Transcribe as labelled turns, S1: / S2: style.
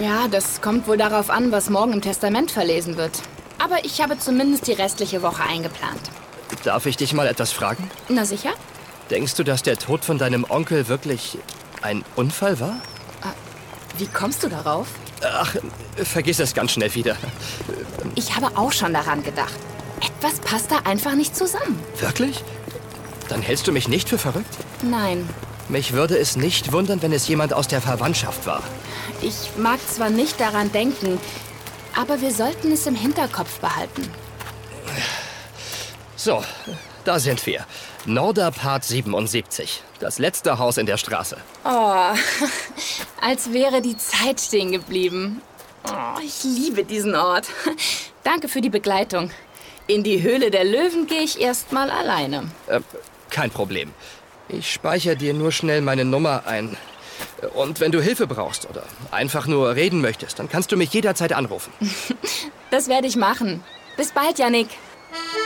S1: Ja, das kommt wohl darauf an, was morgen im Testament verlesen wird. Aber ich habe zumindest die restliche Woche eingeplant.
S2: Darf ich dich mal etwas fragen?
S1: Na sicher?
S2: Denkst du, dass der Tod von deinem Onkel wirklich ein Unfall war?
S1: Wie kommst du darauf?
S2: Ach, vergiss es ganz schnell wieder.
S1: Ich habe auch schon daran gedacht. Etwas passt da einfach nicht zusammen.
S2: Wirklich? Dann hältst du mich nicht für verrückt?
S1: Nein.
S2: Mich würde es nicht wundern, wenn es jemand aus der Verwandtschaft war.
S1: Ich mag zwar nicht daran denken, aber wir sollten es im Hinterkopf behalten.
S2: So, da sind wir. Norderpart 77. Das letzte Haus in der Straße.
S1: Oh, als wäre die Zeit stehen geblieben. Oh, ich liebe diesen Ort. Danke für die Begleitung. In die Höhle der Löwen gehe ich erstmal alleine.
S2: Kein Problem. Ich speichere dir nur schnell meine Nummer ein. Und wenn du Hilfe brauchst oder einfach nur reden möchtest, dann kannst du mich jederzeit anrufen.
S1: Das werde ich machen. Bis bald, Jannik.